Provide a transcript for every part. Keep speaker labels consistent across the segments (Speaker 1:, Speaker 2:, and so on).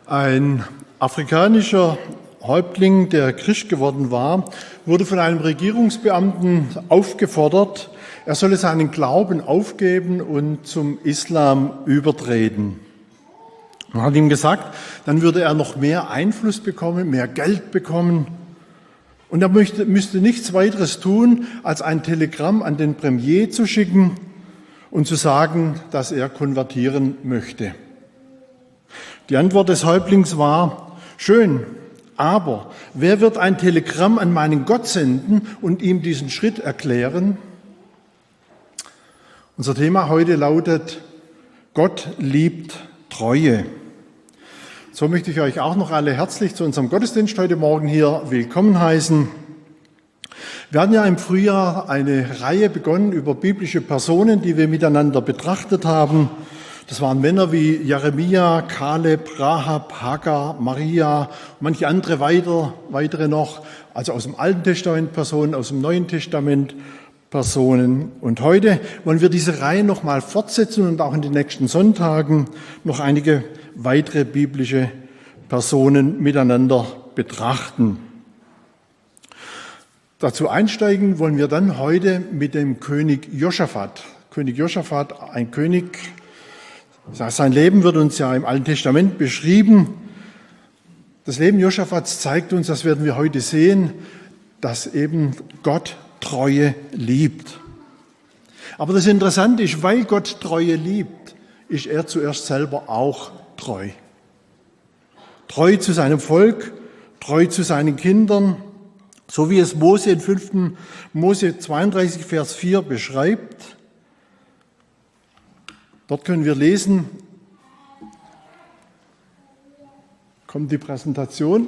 Speaker 1: Ein afrikanischer Häuptling, der Christ geworden war, wurde von einem Regierungsbeamten aufgefordert, er solle seinen Glauben aufgeben und zum Islam übertreten. Man hat ihm gesagt, dann würde er noch mehr Einfluss bekommen, mehr Geld bekommen. Und er müsste nichts weiteres tun, als ein Telegramm an den Premier zu schicken und zu sagen, dass er konvertieren möchte. Die Antwort des Häuptlings war: Schön, aber wer wird ein Telegramm an meinen Gott senden und ihm diesen Schritt erklären? Unser Thema heute lautet: Gott liebt Treue. So möchte ich euch auch noch alle herzlich zu unserem Gottesdienst heute Morgen hier willkommen heißen. Wir hatten ja im Frühjahr eine Reihe begonnen über biblische Personen, die wir miteinander betrachtet haben. Das waren Männer wie Jeremia, Kaleb, Rahab, Hagar, Maria und manche andere weitere noch, also aus dem Alten Testament Personen, aus dem Neuen Testament Personen. Und heute wollen wir diese Reihe noch mal fortsetzen und auch in den nächsten Sonntagen noch einige weitere biblische Personen miteinander betrachten. Dazu einsteigen wollen wir dann heute mit dem König Josaphat. König Josaphat, ein König. Sein Leben wird uns ja im Alten Testament beschrieben. Das Leben Josaphats zeigt uns, das werden wir heute sehen, dass eben Gott Treue liebt. Aber das Interessante ist, weil Gott Treue liebt, ist er zuerst selber auch treu. Treu zu seinem Volk, treu zu seinen Kindern, so wie es Mose in 5. Mose 32, Vers 4 beschreibt. Dort können wir lesen, kommt die Präsentation.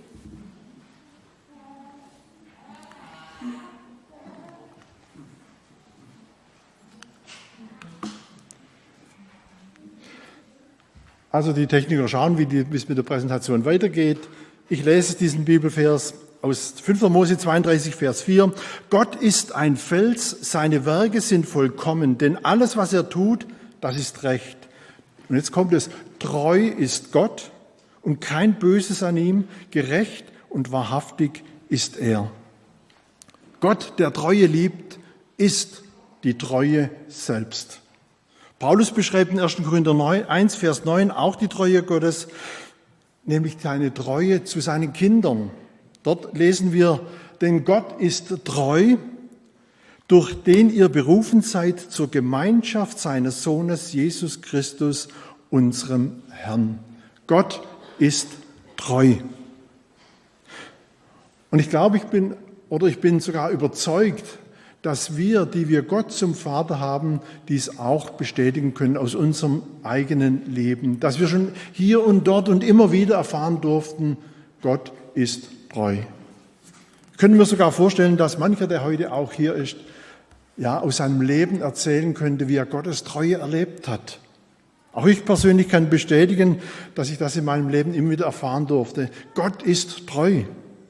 Speaker 1: Also die Techniker schauen, wie es mit der Präsentation weitergeht. Ich lese diesen Bibelvers aus 5. Mose 32, Vers 4. Gott ist ein Fels, seine Werke sind vollkommen, denn alles, was er tut, das ist recht. Und jetzt kommt es: Treu ist Gott und kein Böses an ihm, gerecht und wahrhaftig ist er. Gott, der Treue liebt, ist die Treue selbst. Paulus beschreibt in 1. Korinther 1, Vers 9 auch die Treue Gottes, nämlich seine Treue zu seinen Kindern. Dort lesen wir: Denn Gott ist treu, durch den ihr berufen seid zur Gemeinschaft seines Sohnes Jesus Christus, unserem Herrn. Gott ist treu. Und ich glaube, ich bin sogar überzeugt, dass wir, die wir Gott zum Vater haben, dies auch bestätigen können aus unserem eigenen Leben. Dass wir schon hier und dort und immer wieder erfahren durften, Gott ist treu. Können wir sogar vorstellen, dass mancher, der heute auch hier ist, ja, aus seinem Leben erzählen könnte, wie er Gottes Treue erlebt hat. Auch ich persönlich kann bestätigen, dass ich das in meinem Leben immer wieder erfahren durfte. Gott ist treu.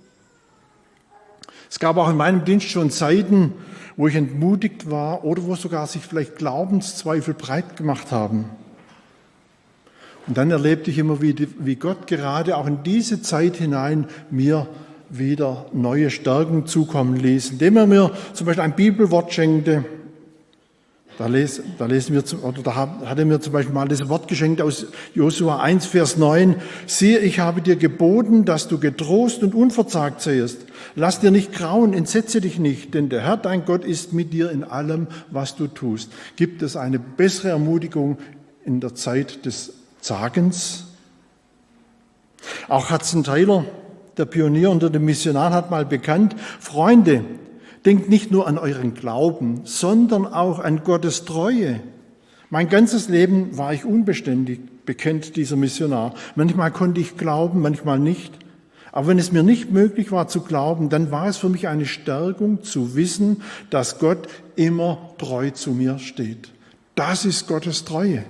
Speaker 1: Es gab auch in meinem Dienst schon Zeiten, wo ich entmutigt war oder wo sogar sich vielleicht Glaubenszweifel breit gemacht haben. Und dann erlebte ich immer wieder, wie Gott gerade auch in diese Zeit hinein mir wieder neue Stärken zukommen ließ, indem er mir zum Beispiel ein Bibelwort schenkte. Da hat er mir zum Beispiel mal das Wort geschenkt aus Josua 1, Vers 9. Siehe, ich habe dir geboten, dass du getrost und unverzagt seiest. Lass dir nicht grauen, entsetze dich nicht, denn der Herr, dein Gott, ist mit dir in allem, was du tust. Gibt es eine bessere Ermutigung in der Zeit des Zagens? Auch Hudson Taylor, der Pionier unter den Missionaren, hat mal bekannt: Freunde, denkt nicht nur an euren Glauben, sondern auch an Gottes Treue. Mein ganzes Leben war ich unbeständig, bekennt dieser Missionar. Manchmal konnte ich glauben, manchmal nicht. Aber wenn es mir nicht möglich war zu glauben, dann war es für mich eine Stärkung zu wissen, dass Gott immer treu zu mir steht. Das ist Gottes Treue.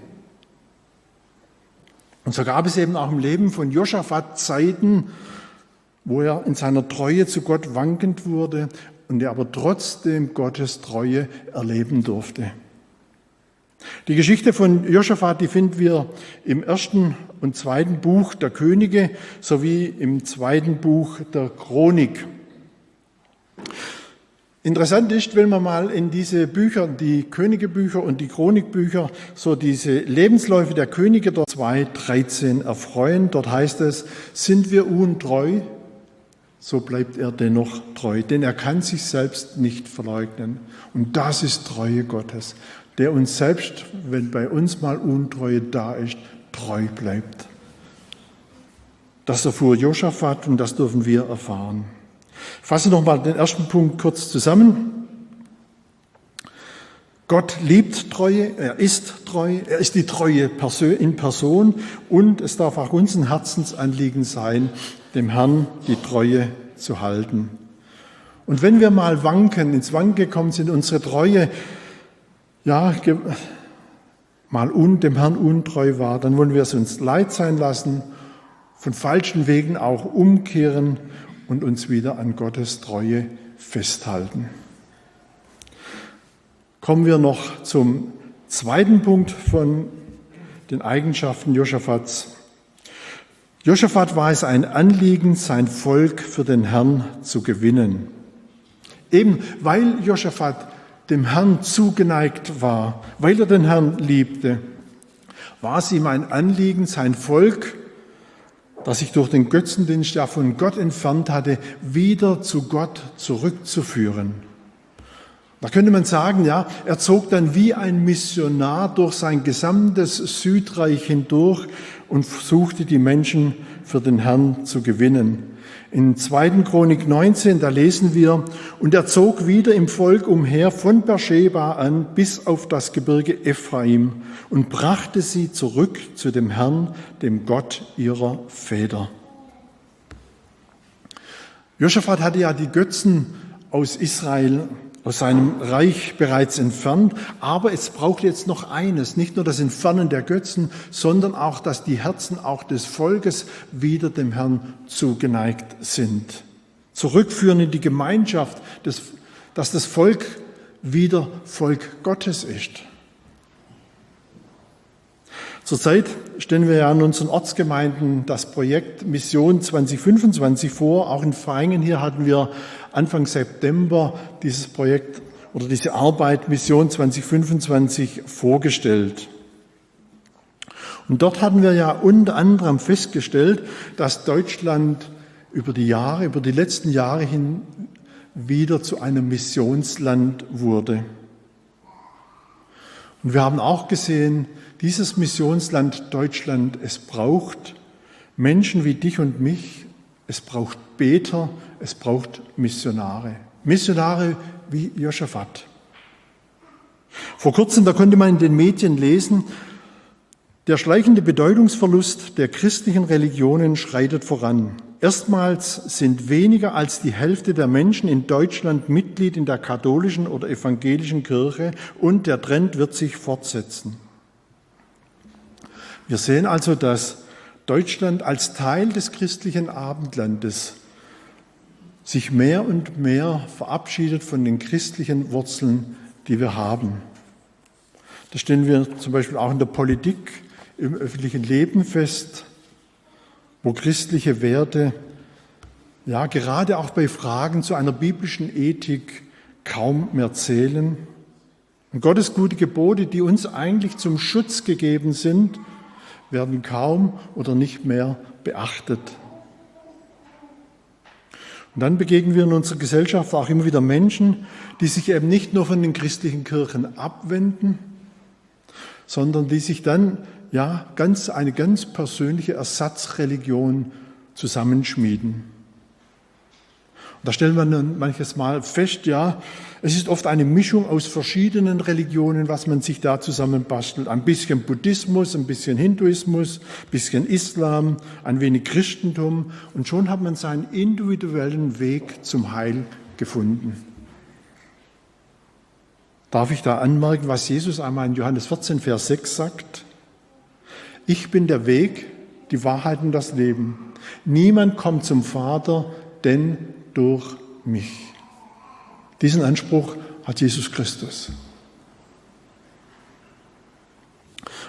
Speaker 1: Und so gab es eben auch im Leben von Josaphat Zeiten, wo er in seiner Treue zu Gott wankend wurde und er aber trotzdem Gottes Treue erleben durfte. Die Geschichte von Josaphat, die finden wir im 1. und 2. Buch der Könige sowie im 2. Buch der Chronik. Interessant ist, wenn man mal in diese Bücher, die Königebücher und die Chronikbücher, so diese Lebensläufe der Könige dort 2,13 erfreuen. Dort heißt es, sind wir untreu, so bleibt er dennoch treu, denn er kann sich selbst nicht verleugnen. Und das ist Treue Gottes, der uns selbst, wenn bei uns mal Untreue da ist, treu bleibt. Das erfuhr Josaphat und das dürfen wir erfahren. Ich fasse nochmal den ersten Punkt kurz zusammen. Gott liebt Treue, er ist die Treue in Person und es darf auch uns ein Herzensanliegen sein, dem Herrn die Treue zu halten. Und wenn wir mal ins Wanken gekommen sind, unsere Treue, dem Herrn untreu war, dann wollen wir es uns leid sein lassen, von falschen Wegen auch umkehren und uns wieder an Gottes Treue festhalten. Kommen wir noch zum zweiten Punkt von den Eigenschaften Josaphats. Josaphat war es ein Anliegen, sein Volk für den Herrn zu gewinnen. Eben weil Josaphat dem Herrn zugeneigt war, weil er den Herrn liebte, war es ihm ein Anliegen, sein Volk, das sich durch den Götzendienst ja von Gott entfernt hatte, wieder zu Gott zurückzuführen. Da könnte man sagen, er zog dann wie ein Missionar durch sein gesamtes Südreich hindurch und suchte die Menschen für den Herrn zu gewinnen. In 2. Chronik 19, da lesen wir, und er zog wieder im Volk umher von Beersheba an bis auf das Gebirge Ephraim und brachte sie zurück zu dem Herrn, dem Gott ihrer Väter. Josaphat hatte ja die Götzen aus Israel, aus seinem Reich bereits entfernt, aber es braucht jetzt noch eines, nicht nur das Entfernen der Götzen, sondern auch, dass die Herzen auch des Volkes wieder dem Herrn zugeneigt sind. Zurückführen in die Gemeinschaft, dass das Volk wieder Volk Gottes ist. Zurzeit stellen wir ja in unseren Ortsgemeinden das Projekt Mission 2025 vor. Auch in Vaihingen hier hatten wir Anfang September dieses Projekt oder diese Arbeit Mission 2025 vorgestellt. Und dort hatten wir ja unter anderem festgestellt, dass Deutschland über die letzten Jahre hin wieder zu einem Missionsland wurde. Und wir haben auch gesehen, dieses Missionsland Deutschland, es braucht Menschen wie dich und mich, es braucht Beter, es braucht Missionare. Missionare wie Josaphat. Vor kurzem, da konnte man in den Medien lesen, der schleichende Bedeutungsverlust der christlichen Religionen schreitet voran. Erstmals sind weniger als die Hälfte der Menschen in Deutschland Mitglied in der katholischen oder evangelischen Kirche und der Trend wird sich fortsetzen. Wir sehen also, dass Deutschland als Teil des christlichen Abendlandes sich mehr und mehr verabschiedet von den christlichen Wurzeln, die wir haben. Das stellen wir zum Beispiel auch in der Politik, im öffentlichen Leben fest, wo christliche Werte, ja gerade auch bei Fragen zu einer biblischen Ethik kaum mehr zählen. Und Gottes gute Gebote, die uns eigentlich zum Schutz gegeben sind, werden kaum oder nicht mehr beachtet. Und dann begegnen wir in unserer Gesellschaft auch immer wieder Menschen, die sich eben nicht nur von den christlichen Kirchen abwenden, sondern die sich dann eine ganz persönliche Ersatzreligion zusammenschmieden. Und da stellt man dann manches Mal fest, es ist oft eine Mischung aus verschiedenen Religionen, was man sich da zusammenbastelt. Ein bisschen Buddhismus, ein bisschen Hinduismus, ein bisschen Islam, ein wenig Christentum. Und schon hat man seinen individuellen Weg zum Heil gefunden. Darf ich da anmerken, was Jesus einmal in Johannes 14, Vers 6 sagt? Ich bin der Weg, die Wahrheit und das Leben. Niemand kommt zum Vater, denn durch mich. Diesen Anspruch hat Jesus Christus.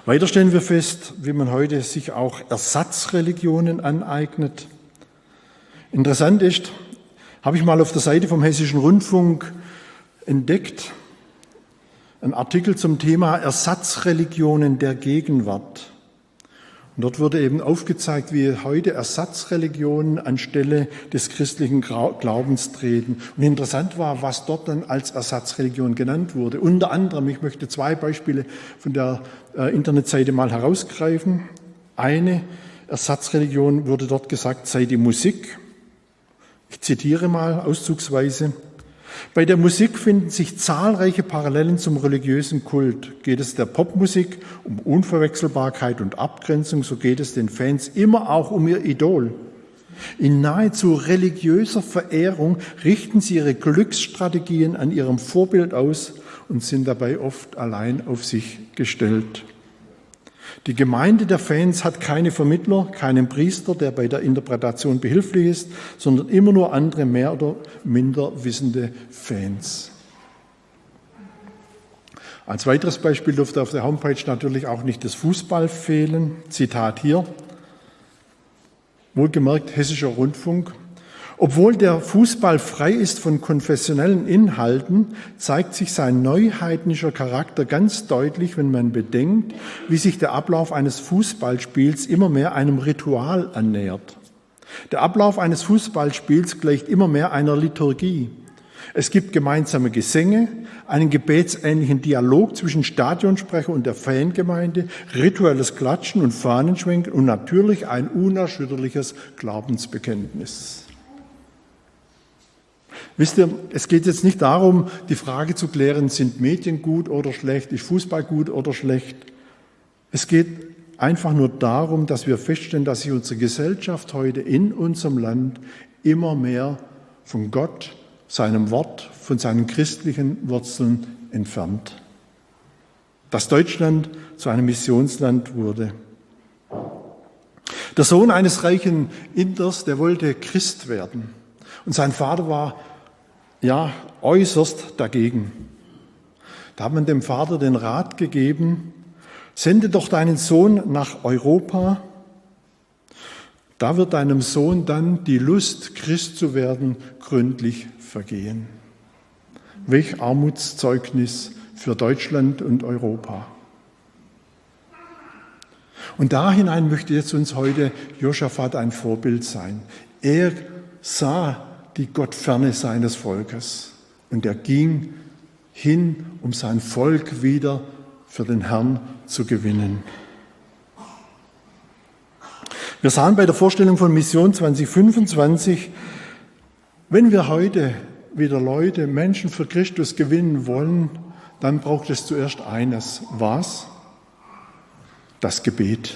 Speaker 1: Weiter stellen wir fest, wie man heute sich auch Ersatzreligionen aneignet. Interessant ist, habe ich mal auf der Seite vom Hessischen Rundfunk entdeckt, ein Artikel zum Thema Ersatzreligionen der Gegenwart. Und dort wurde eben aufgezeigt, wie heute Ersatzreligionen anstelle des christlichen Glaubens treten. Und interessant war, was dort dann als Ersatzreligion genannt wurde. Unter anderem, ich möchte 2 Beispiele von der Internetseite mal herausgreifen. Eine Ersatzreligion wurde dort gesagt, sei die Musik. Ich zitiere mal auszugsweise. Bei der Musik finden sich zahlreiche Parallelen zum religiösen Kult. Geht es der Popmusik um Unverwechselbarkeit und Abgrenzung, so geht es den Fans immer auch um ihr Idol. In nahezu religiöser Verehrung richten sie ihre Glücksstrategien an ihrem Vorbild aus und sind dabei oft allein auf sich gestellt. Die Gemeinde der Fans hat keine Vermittler, keinen Priester, der bei der Interpretation behilflich ist, sondern immer nur andere mehr oder minder wissende Fans. Als weiteres Beispiel durfte auf der Homepage natürlich auch nicht das Fußball fehlen. Zitat hier, wohlgemerkt Hessischer Rundfunk. Obwohl der Fußball frei ist von konfessionellen Inhalten, zeigt sich sein neuheidnischer Charakter ganz deutlich, wenn man bedenkt, wie sich der Ablauf eines Fußballspiels immer mehr einem Ritual annähert. Der Ablauf eines Fußballspiels gleicht immer mehr einer Liturgie. Es gibt gemeinsame Gesänge, einen gebetsähnlichen Dialog zwischen Stadionsprecher und der Fangemeinde, rituelles Klatschen und Fahnenschwenken und natürlich ein unerschütterliches Glaubensbekenntnis. Wisst ihr, es geht jetzt nicht darum, die Frage zu klären, sind Medien gut oder schlecht, ist Fußball gut oder schlecht. Es geht einfach nur darum, dass wir feststellen, dass sich unsere Gesellschaft heute in unserem Land immer mehr von Gott, seinem Wort, von seinen christlichen Wurzeln entfernt. Dass Deutschland zu einem Missionsland wurde. Der Sohn eines reichen Inders, der wollte Christ werden. Und sein Vater war äußerst dagegen. Da hat man dem Vater den Rat gegeben, sende doch deinen Sohn nach Europa, da wird deinem Sohn dann die Lust, Christ zu werden, gründlich vergehen. Welch Armutszeugnis für Deutschland und Europa. Und da hinein möchte jetzt uns heute Josaphat ein Vorbild sein. Er sah die Gottferne seines Volkes. Und er ging hin, um sein Volk wieder für den Herrn zu gewinnen. Wir sahen bei der Vorstellung von Mission 2025, wenn wir heute wieder Menschen für Christus gewinnen wollen, dann braucht es zuerst eines. Was? Das Gebet.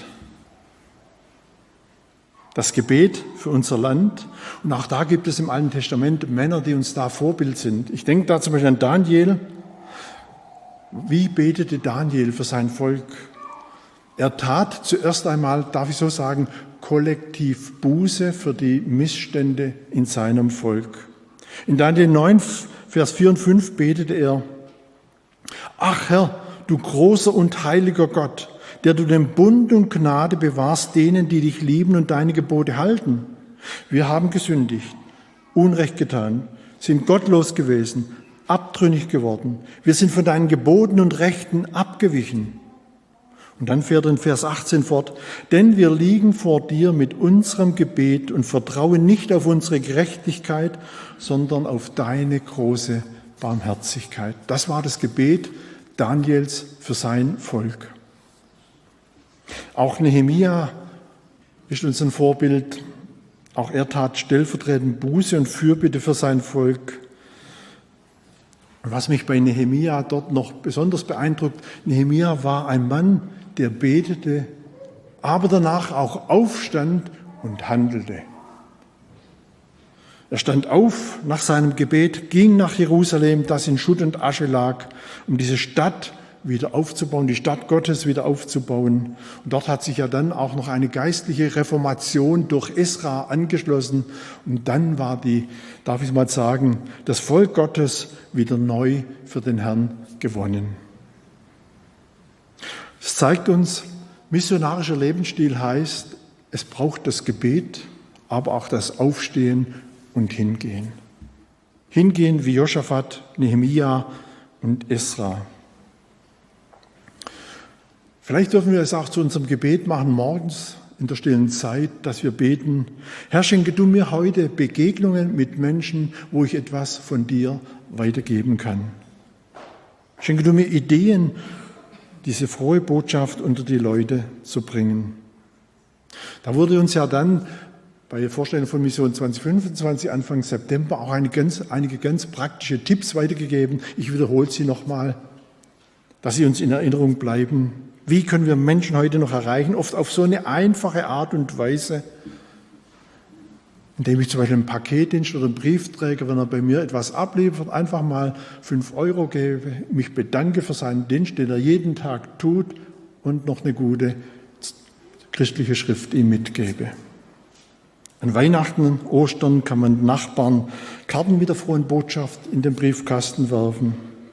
Speaker 1: Das Gebet für unser Land. Und auch da gibt es im Alten Testament Männer, die uns da Vorbild sind. Ich denke da zum Beispiel an Daniel. Wie betete Daniel für sein Volk? Er tat zuerst einmal, darf ich so sagen, kollektiv Buße für die Missstände in seinem Volk. In Daniel 9, Vers 4 und 5 betete er: Ach Herr, du großer und heiliger Gott, der du den Bund und Gnade bewahrst denen, die dich lieben und deine Gebote halten. Wir haben gesündigt, Unrecht getan, sind gottlos gewesen, abtrünnig geworden. Wir sind von deinen Geboten und Rechten abgewichen. Und dann fährt er in Vers 18 fort: Denn wir liegen vor dir mit unserem Gebet und vertrauen nicht auf unsere Gerechtigkeit, sondern auf deine große Barmherzigkeit. Das war das Gebet Daniels für sein Volk. Auch Nehemia ist uns ein Vorbild. Auch er tat stellvertretend Buße und Fürbitte für sein Volk. Und was mich bei Nehemia dort noch besonders beeindruckt, Nehemia war ein Mann, der betete, aber danach auch aufstand und handelte. Er stand auf nach seinem Gebet, ging nach Jerusalem, das in Schutt und Asche lag, um diese Stadt wieder aufzubauen, die Stadt Gottes wieder aufzubauen. Und dort hat sich ja dann auch noch eine geistliche Reformation durch Esra angeschlossen. Und dann war darf ich mal sagen, das Volk Gottes wieder neu für den Herrn gewonnen. Es zeigt uns, missionarischer Lebensstil heißt, es braucht das Gebet, aber auch das Aufstehen und Hingehen. Hingehen wie Josaphat, Nehemia und Esra. Vielleicht dürfen wir es auch zu unserem Gebet machen, morgens in der stillen Zeit, dass wir beten: Herr, schenke du mir heute Begegnungen mit Menschen, wo ich etwas von dir weitergeben kann. Schenke du mir Ideen, diese frohe Botschaft unter die Leute zu bringen. Da wurde uns ja dann bei der Vorstellung von Mission 2025 Anfang September auch einige ganz praktische Tipps weitergegeben. Ich wiederhole sie nochmal, dass sie uns in Erinnerung bleiben. Wie können wir Menschen heute noch erreichen? Oft auf so eine einfache Art und Weise, indem ich zum Beispiel einen Paketdienst oder einen Briefträger, wenn er bei mir etwas abliefert, einfach mal 5 € gebe, mich bedanke für seinen Dienst, den er jeden Tag tut, und noch eine gute christliche Schrift ihm mitgebe. An Weihnachten, Ostern kann man Nachbarn Karten mit der frohen Botschaft in den Briefkasten werfen.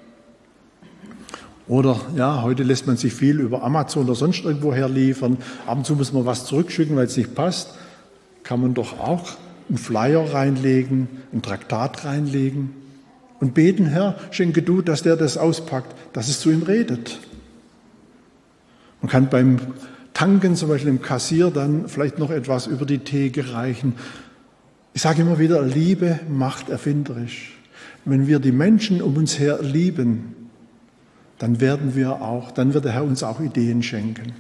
Speaker 1: Oder ja, heute lässt man sich viel über Amazon oder sonst irgendwo her liefern. Ab und zu muss man was zurückschicken, weil es nicht passt. Kann man doch auch einen Flyer reinlegen, ein Traktat reinlegen und beten: Herr, schenke du, dass der das auspackt, dass es zu ihm redet. Man kann beim Tanken, zum Beispiel im Kassier, dann vielleicht noch etwas über die Theke reichen. Ich sage immer wieder, Liebe macht erfinderisch. Wenn wir die Menschen um uns her lieben, dann wird der Herr uns auch Ideen schenken.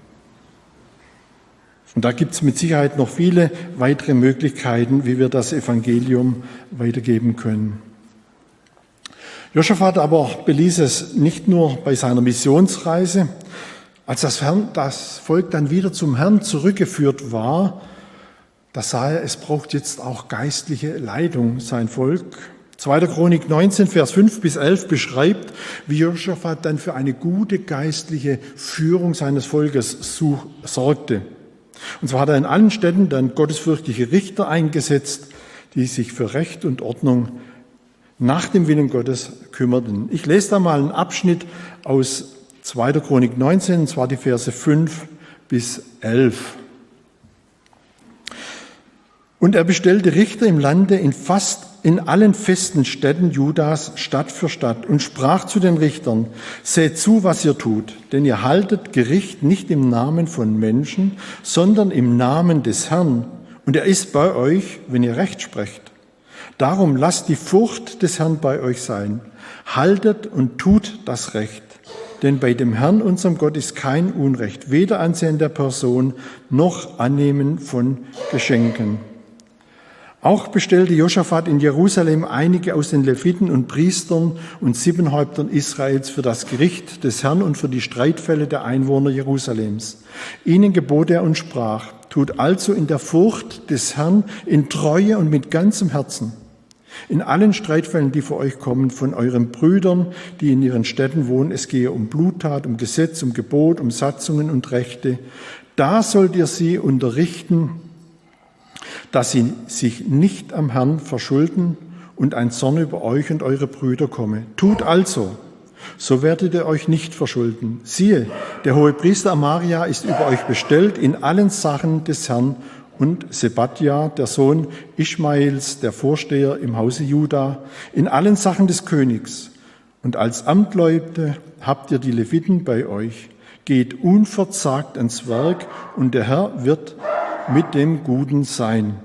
Speaker 1: Und da gibt es mit Sicherheit noch viele weitere Möglichkeiten, wie wir das Evangelium weitergeben können. Josaphat aber beließ es nicht nur bei seiner Missionsreise. Als das Volk dann wieder zum Herrn zurückgeführt war, da sah er, es braucht jetzt auch geistliche Leitung, sein Volk. 2. Chronik 19, Vers 5 bis 11 beschreibt, wie Josaphat dann für eine gute geistliche Führung seines Volkes sorgte. Und zwar hat er in allen Städten dann gottesfürchtige Richter eingesetzt, die sich für Recht und Ordnung nach dem Willen Gottes kümmerten. Ich lese da mal einen Abschnitt aus 2. Chronik 19, und zwar die Verse 5 bis 11. Und er bestellte Richter im Lande in allen festen Städten Judas, Stadt für Stadt, und sprach zu den Richtern: Seht zu, was ihr tut, denn ihr haltet Gericht nicht im Namen von Menschen, sondern im Namen des Herrn. Und er ist bei euch, wenn ihr Recht sprecht. Darum lasst die Furcht des Herrn bei euch sein. Haltet und tut das Recht. Denn bei dem Herrn, unserem Gott, ist kein Unrecht, weder Ansehen der Person noch Annehmen von Geschenken. Auch bestellte Josaphat in Jerusalem einige aus den Leviten und Priestern und Sippenhäuptern Israels für das Gericht des Herrn und für die Streitfälle der Einwohner Jerusalems. Ihnen gebot er und sprach: Tut also in der Furcht des Herrn, in Treue und mit ganzem Herzen. In allen Streitfällen, die vor euch kommen, von euren Brüdern, die in ihren Städten wohnen, es gehe um Bluttat, um Gesetz, um Gebot, um Satzungen und Rechte, da sollt ihr sie unterrichten, dass sie sich nicht am Herrn verschulden und ein Zorn über euch und eure Brüder komme. Tut also, so werdet ihr euch nicht verschulden. Siehe, der Hohepriester Amaria ist über euch bestellt in allen Sachen des Herrn, und Sebadja, der Sohn Ischmaels, der Vorsteher im Hause Juda, in allen Sachen des Königs. Und als Amtleute habt ihr die Leviten bei euch. Geht unverzagt ans Werk, und der Herr wird mit dem Guten sein.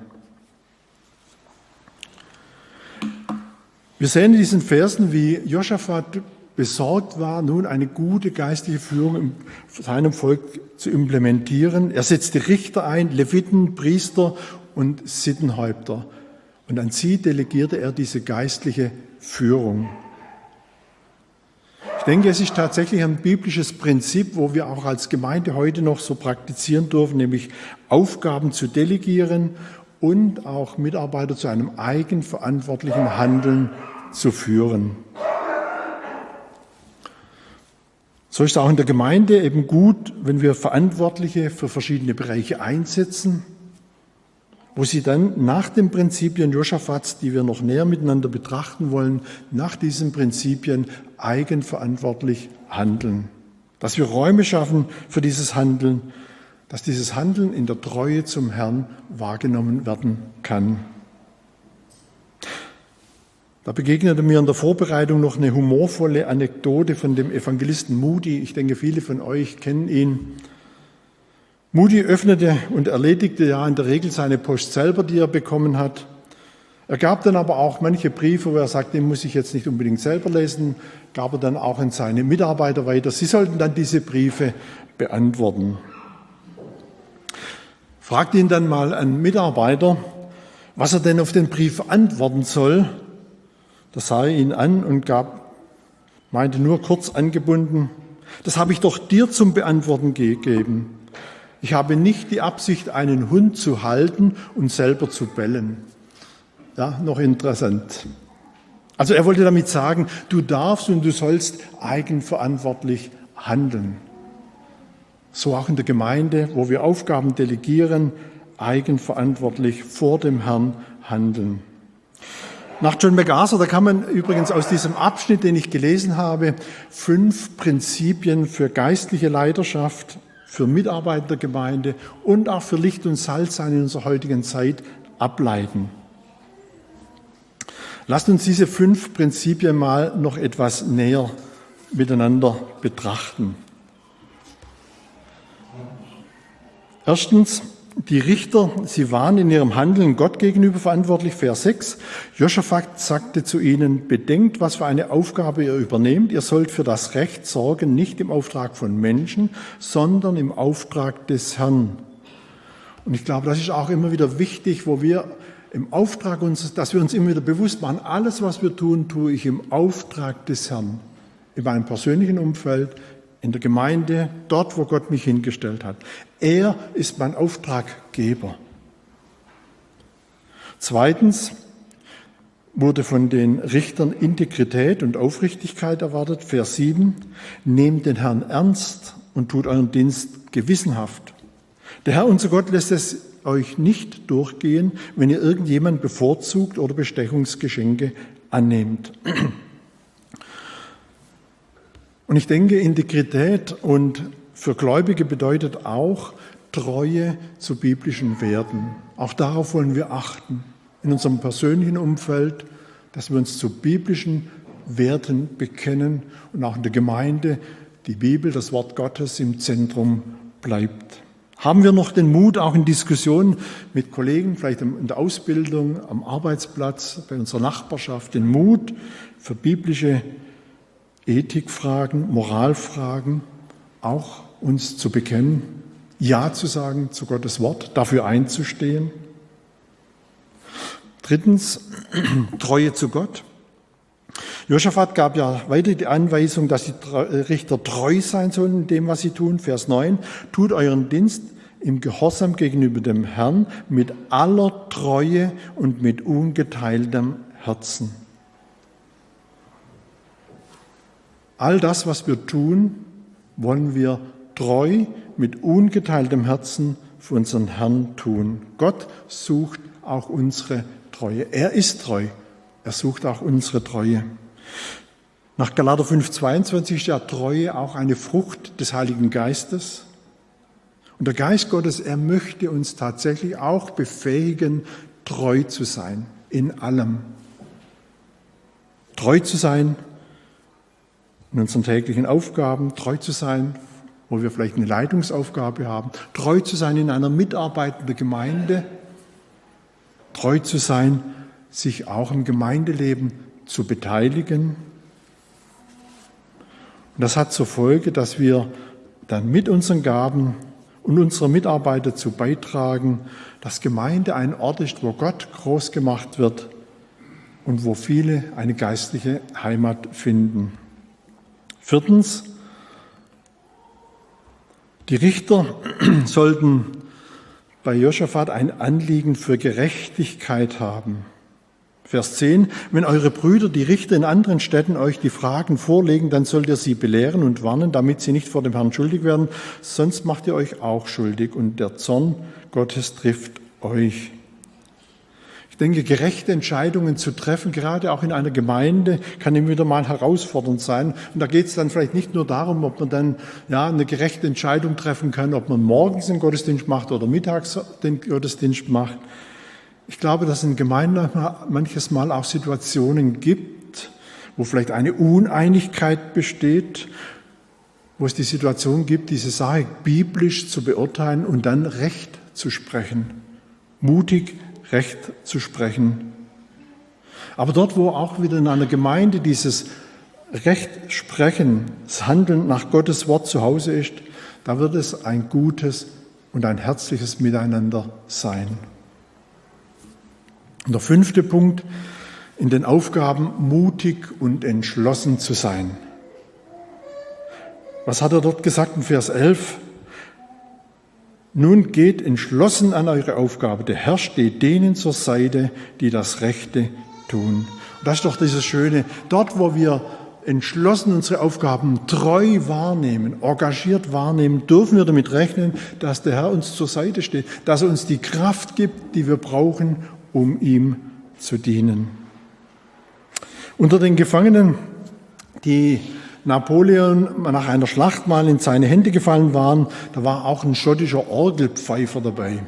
Speaker 1: Wir sehen in diesen Versen, wie Josaphat besorgt war, nun eine gute geistliche Führung in seinem Volk zu implementieren. Er setzte Richter ein, Leviten, Priester und Sittenhäupter. Und an sie delegierte er diese geistliche Führung. Ich denke, es ist tatsächlich ein biblisches Prinzip, wo wir auch als Gemeinde heute noch so praktizieren dürfen, nämlich Aufgaben zu delegieren und auch Mitarbeiter zu einem eigenverantwortlichen Handeln zu führen. So ist es auch in der Gemeinde eben gut, wenn wir Verantwortliche für verschiedene Bereiche einsetzen, wo sie dann nach den Prinzipien Josaphats, die wir noch näher miteinander betrachten wollen, nach diesen Prinzipien eigenverantwortlich handeln. dass wir Räume schaffen für dieses Handeln, dass dieses Handeln in der Treue zum Herrn wahrgenommen werden kann. Da begegnete mir in der Vorbereitung noch eine humorvolle Anekdote von dem Evangelisten Moody. Ich denke, viele von euch kennen ihn. Moody öffnete und erledigte ja in der Regel seine Post selber, die er bekommen hat. Er gab dann aber auch manche Briefe, wo er sagte, den muss ich jetzt nicht unbedingt selber lesen, gab er dann auch an seine Mitarbeiter weiter. Sie sollten dann diese Briefe beantworten. Fragte ihn dann mal ein Mitarbeiter, was er denn auf den Brief antworten soll. Da sah er ihn an und meinte nur kurz angebunden, das habe ich doch dir zum Beantworten gegeben. Ich habe nicht die Absicht, einen Hund zu halten und selber zu bellen. Ja, noch interessant. Also er wollte damit sagen, du darfst und du sollst eigenverantwortlich handeln. So auch in der Gemeinde, wo wir Aufgaben delegieren, eigenverantwortlich vor dem Herrn handeln. Nach John MacArthur, da kann man übrigens aus diesem Abschnitt, den ich gelesen habe, 5 Prinzipien für geistliche Leiterschaft, für Mitarbeiter der Gemeinde und auch für Licht und Salz sein in unserer heutigen Zeit ableiten. Lasst uns diese 5 Prinzipien mal noch etwas näher miteinander betrachten. Erstens, die Richter, sie waren in ihrem Handeln Gott gegenüber verantwortlich. Vers 6. Josaphat sagte zu ihnen, bedenkt, was für eine Aufgabe ihr übernehmt. Ihr sollt für das Recht sorgen, nicht im Auftrag von Menschen, sondern im Auftrag des Herrn. Und ich glaube, das ist auch immer wieder wichtig, wo wir im Auftrag dass wir uns immer wieder bewusst machen, alles, was wir tun, tue ich im Auftrag des Herrn. In meinem persönlichen Umfeld, in der Gemeinde, dort, wo Gott mich hingestellt hat. Er ist mein Auftraggeber. Zweitens wurde von den Richtern Integrität und Aufrichtigkeit erwartet. Vers 7. Nehmt den Herrn ernst und tut euren Dienst gewissenhaft. Der Herr, unser Gott, lässt es euch nicht durchgehen, wenn ihr irgendjemand bevorzugt oder Bestechungsgeschenke annehmt. Und ich denke, Integrität und für Gläubige bedeutet auch Treue zu biblischen Werten. Auch darauf wollen wir achten, in unserem persönlichen Umfeld, dass wir uns zu biblischen Werten bekennen und auch in der Gemeinde die Bibel, das Wort Gottes im Zentrum bleibt. Haben wir noch den Mut, auch in Diskussionen mit Kollegen, vielleicht in der Ausbildung, am Arbeitsplatz, bei unserer Nachbarschaft, den Mut für biblische Ethikfragen, Moralfragen auch uns zu bekennen, Ja zu sagen zu Gottes Wort, dafür einzustehen. Drittens, Treue zu Gott. Josaphat gab ja weiter die Anweisung, dass die Richter treu sein sollen in dem, was sie tun. Vers 9, tut euren Dienst im Gehorsam gegenüber dem Herrn mit aller Treue und mit ungeteiltem Herzen. All das, was wir tun, wollen wir treu mit ungeteiltem Herzen für unseren Herrn tun. Gott sucht auch unsere Treue. Er ist treu. Er sucht auch unsere Treue. Nach Galater 5,22 ist ja Treue auch eine Frucht des Heiligen Geistes. Und der Geist Gottes, er möchte uns tatsächlich auch befähigen, treu zu sein in allem. Treu zu sein in unseren täglichen Aufgaben, treu zu sein, wo wir vielleicht eine Leitungsaufgabe haben, treu zu sein in einer mitarbeitenden Gemeinde, treu zu sein, sich auch im Gemeindeleben zu beteiligen. Und das hat zur Folge, dass wir dann mit unseren Gaben und unserer Mitarbeit dazu beitragen, dass Gemeinde ein Ort ist, wo Gott groß gemacht wird und wo viele eine geistliche Heimat finden. Viertens, die Richter sollten bei Josaphat ein Anliegen für Gerechtigkeit haben. Vers 10, wenn eure Brüder, die Richter in anderen Städten, euch die Fragen vorlegen, dann sollt ihr sie belehren und warnen, damit sie nicht vor dem Herrn schuldig werden, sonst macht ihr euch auch schuldig und der Zorn Gottes trifft euch. Ich denke, gerechte Entscheidungen zu treffen, gerade auch in einer Gemeinde, kann immer wieder mal herausfordernd sein. Und da geht es dann vielleicht nicht nur darum, ob man dann eine gerechte Entscheidung treffen kann, ob man morgens den Gottesdienst macht oder mittags den Gottesdienst macht. Ich glaube, dass es in Gemeinden manches Mal auch Situationen gibt, wo vielleicht eine Uneinigkeit besteht, wo es die Situation gibt, diese Sache biblisch zu beurteilen und dann Recht zu sprechen, mutig Recht zu sprechen. Aber dort, wo auch wieder in einer Gemeinde dieses Recht sprechen, das Handeln nach Gottes Wort zu Hause ist, da wird es ein gutes und ein herzliches Miteinander sein. Und der 5. Punkt, in den Aufgaben mutig und entschlossen zu sein. Was hat er dort gesagt in Vers 11? Nun geht entschlossen an eure Aufgabe. Der Herr steht denen zur Seite, die das Rechte tun. Und das ist doch dieses Schöne. Dort, wo wir entschlossen unsere Aufgaben treu wahrnehmen, engagiert wahrnehmen, dürfen wir damit rechnen, dass der Herr uns zur Seite steht, dass er uns die Kraft gibt, die wir brauchen, um ihm zu dienen. Unter den Gefangenen, die Napoleon nach einer Schlacht mal in seine Hände gefallen waren, da war auch ein schottischer Orgelpfeifer dabei.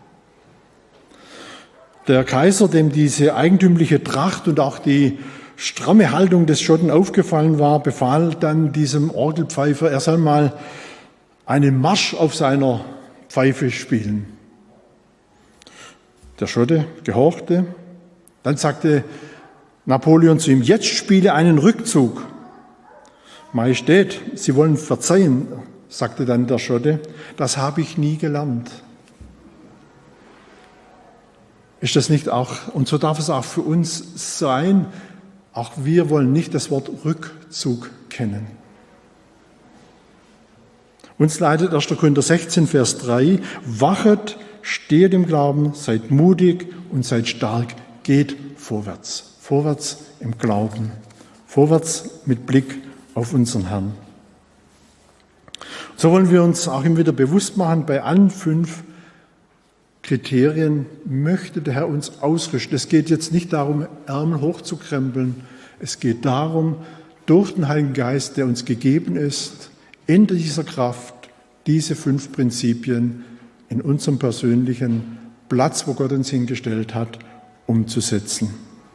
Speaker 1: Der Kaiser, dem diese eigentümliche Tracht und auch die stramme Haltung des Schotten aufgefallen war, befahl dann diesem Orgelpfeifer, er soll mal einen Marsch auf seiner Pfeife spielen. Der Schotte gehorchte. Dann sagte Napoleon zu ihm, jetzt spiele einen Rückzug. Majestät, Sie wollen verzeihen, sagte dann der Schotte, das habe ich nie gelernt. Ist das nicht auch, und so darf es auch für uns sein, auch wir wollen nicht das Wort Rückzug kennen. Uns leitet 1. Korinther 16, Vers 3, wachet, steht im Glauben, seid mutig und seid stark, geht vorwärts. Vorwärts im Glauben, vorwärts mit Blick auf unseren Herrn. So wollen wir uns auch immer wieder bewusst machen, bei allen 5 Kriterien möchte der Herr uns ausrüsten. Es geht jetzt nicht darum, Ärmel hochzukrempeln. Es geht darum, durch den Heiligen Geist, der uns gegeben ist, in dieser Kraft diese 5 Prinzipien in unserem persönlichen Platz, wo Gott uns hingestellt hat, umzusetzen.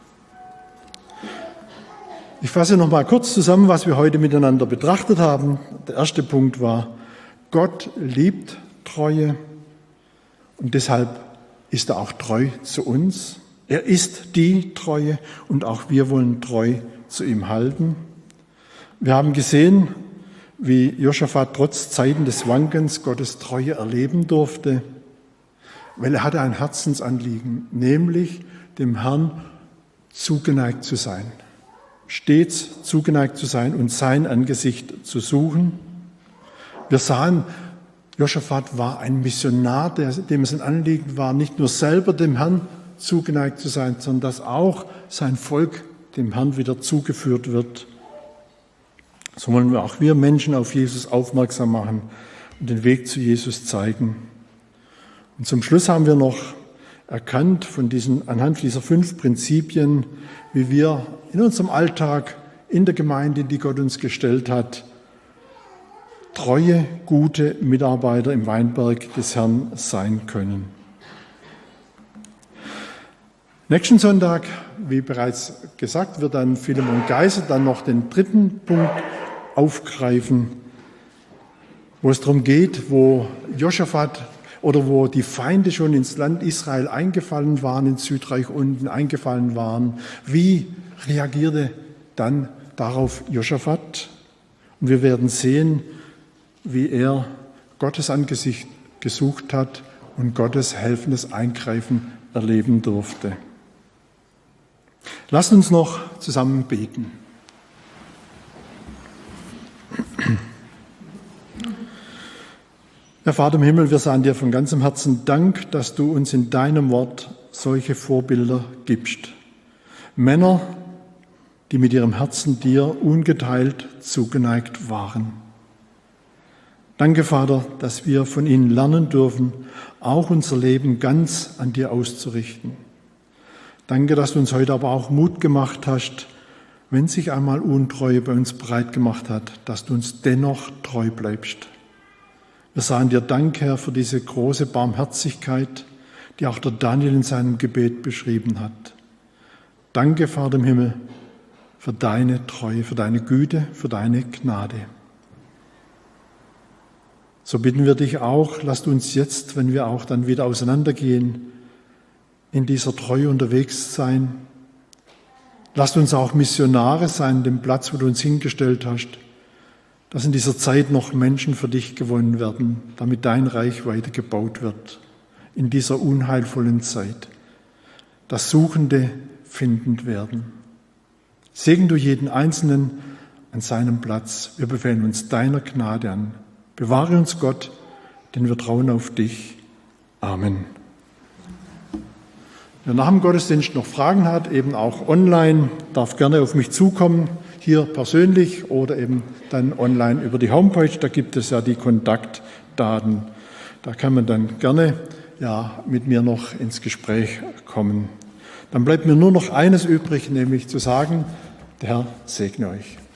Speaker 1: Ich fasse noch mal kurz zusammen, was wir heute miteinander betrachtet haben. Der erste Punkt war, Gott liebt Treue und deshalb ist er auch treu zu uns. Er ist die Treue und auch wir wollen treu zu ihm halten. Wir haben gesehen, wie Josaphat trotz Zeiten des Wankens Gottes Treue erleben durfte, weil er hatte ein Herzensanliegen, nämlich dem Herrn zugeneigt zu sein. Stets zugeneigt zu sein und sein Angesicht zu suchen. Wir sahen, Josaphat war ein Missionar, dem es ein Anliegen war, nicht nur selber dem Herrn zugeneigt zu sein, sondern dass auch sein Volk dem Herrn wieder zugeführt wird. So wollen wir auch wir Menschen auf Jesus aufmerksam machen und den Weg zu Jesus zeigen. Und zum Schluss haben wir noch erkannt anhand dieser 5 Prinzipien, wie wir in unserem Alltag, in der Gemeinde, die Gott uns gestellt hat, treue, gute Mitarbeiter im Weinberg des Herrn sein können. Nächsten Sonntag, wie bereits gesagt, wird dann Philemon Geiser dann noch den 3. Punkt aufgreifen, wo es darum geht, wo Josaphat oder wo die Feinde schon ins Land Israel eingefallen waren, ins Südreich unten eingefallen waren. Wie reagierte dann darauf Josaphat? Und wir werden sehen, wie er Gottes Angesicht gesucht hat und Gottes helfendes Eingreifen erleben durfte. Lasst uns noch zusammen beten. Herr Vater im Himmel, wir sagen dir von ganzem Herzen Dank, dass du uns in deinem Wort solche Vorbilder gibst. Männer, die mit ihrem Herzen dir ungeteilt zugeneigt waren. Danke, Vater, dass wir von ihnen lernen dürfen, auch unser Leben ganz an dir auszurichten. Danke, dass du uns heute aber auch Mut gemacht hast, wenn sich einmal Untreue bei uns breit gemacht hat, dass du uns dennoch treu bleibst. Wir sagen dir Dank, Herr, für diese große Barmherzigkeit, die auch der Daniel in seinem Gebet beschrieben hat. Danke, Vater im Himmel, für deine Treue, für deine Güte, für deine Gnade. So bitten wir dich auch, lasst uns jetzt, wenn wir auch dann wieder auseinandergehen, in dieser Treue unterwegs sein. Lasst uns auch Missionare sein, dem Platz, wo du uns hingestellt hast, dass in dieser Zeit noch Menschen für dich gewonnen werden, damit dein Reich weiter gebaut wird, in dieser unheilvollen Zeit, dass Suchende findend werden. Segen du jeden Einzelnen an seinem Platz. Wir befehlen uns deiner Gnade an. Bewahre uns, Gott, denn wir trauen auf dich. Amen. Wer nach dem Gottesdienst noch Fragen hat, eben auch online, darf gerne auf mich zukommen, hier persönlich oder eben dann online über die Homepage. Da gibt es ja die Kontaktdaten. Da kann man dann gerne mit mir noch ins Gespräch kommen. Dann bleibt mir nur noch eines übrig, nämlich zu sagen, der Herr segne euch.